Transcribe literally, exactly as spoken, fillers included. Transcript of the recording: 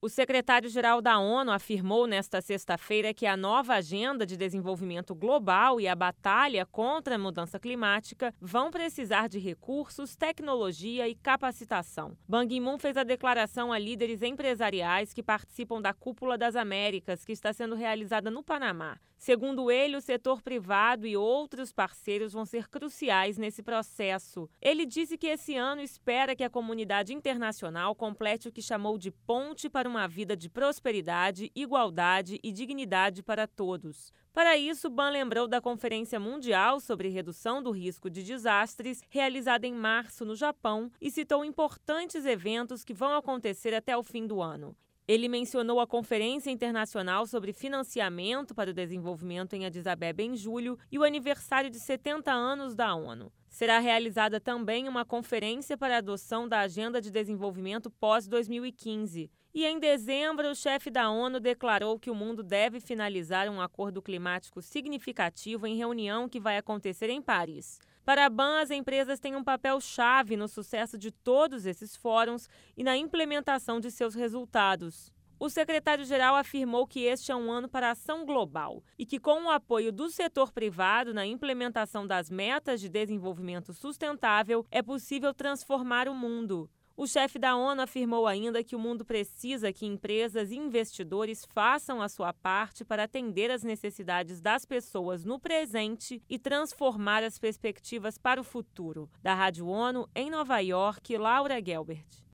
O secretário-geral da ONU afirmou nesta sexta-feira que a nova agenda de desenvolvimento global e a batalha contra a mudança climática vão precisar de recursos, tecnologia e capacitação. Ban Ki-moon fez a declaração a líderes empresariais que participam da Cúpula das Américas, que está sendo realizada no Panamá. Segundo ele, o setor privado e outros parceiros vão ser cruciais nesse processo. Ele disse que esse ano espera que a comunidade internacional complete o que chamou de ponte para uma vida de prosperidade, igualdade e dignidade para todos. Para isso, Ban lembrou da Conferência Mundial sobre Redução do Risco de Desastres, realizada em março no Japão, e citou importantes eventos que vão acontecer até o fim do ano. Ele mencionou a Conferência Internacional sobre Financiamento para o Desenvolvimento em Addis Abeba em julho e o aniversário de setenta anos da ONU. Será realizada também uma conferência para a adoção da Agenda de Desenvolvimento pós dois mil e quinze. E em dezembro, o chefe da ONU declarou que o mundo deve finalizar um acordo climático significativo em reunião que vai acontecer em Paris. Para a Ban, as empresas têm um papel-chave no sucesso de todos esses fóruns e na implementação de seus resultados. O secretário-geral afirmou que este é um ano para a ação global e que, com o apoio do setor privado na implementação das metas de desenvolvimento sustentável, é possível transformar o mundo. O chefe da ONU afirmou ainda que o mundo precisa que empresas e investidores façam a sua parte para atender às necessidades das pessoas no presente e transformar as perspectivas para o futuro. Da Rádio ONU, em Nova York, Laura Gelbert.